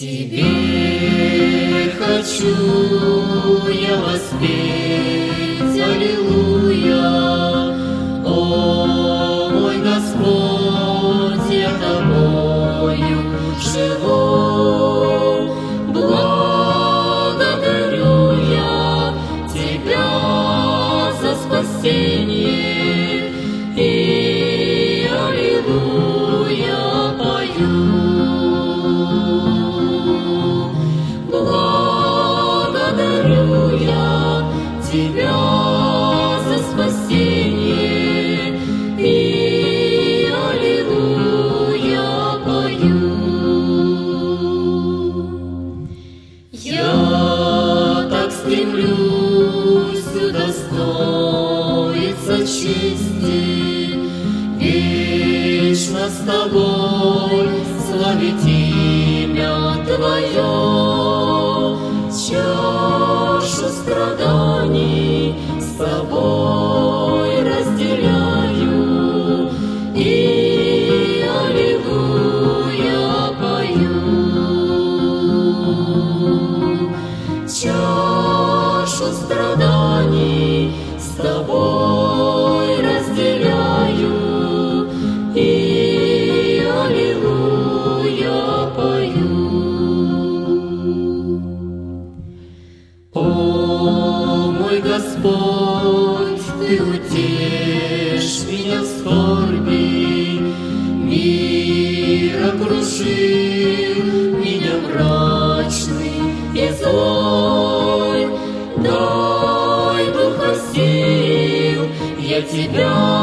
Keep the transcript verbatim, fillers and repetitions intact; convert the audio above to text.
Тебе хочу я воспеть, аллилуйя. О, мой Господь, я Тобою живу. Благодарю я Тебя за спасение и аллилуйя пою. Благодарю я Тебя за спасение и аллилуйя пою. Я так стремлюсь удостоиться чести, вечно с Тобой славить имя Твое. Чашу страданий с Тобой разделяю и аллилуйя пою. Чашу страданий с Тобой разделяю и аллилуйя пою. О, мой Господь, Ты утешь меня в скорби, мир окружил меня мрачный и злой. Дай духа сил, я Тебя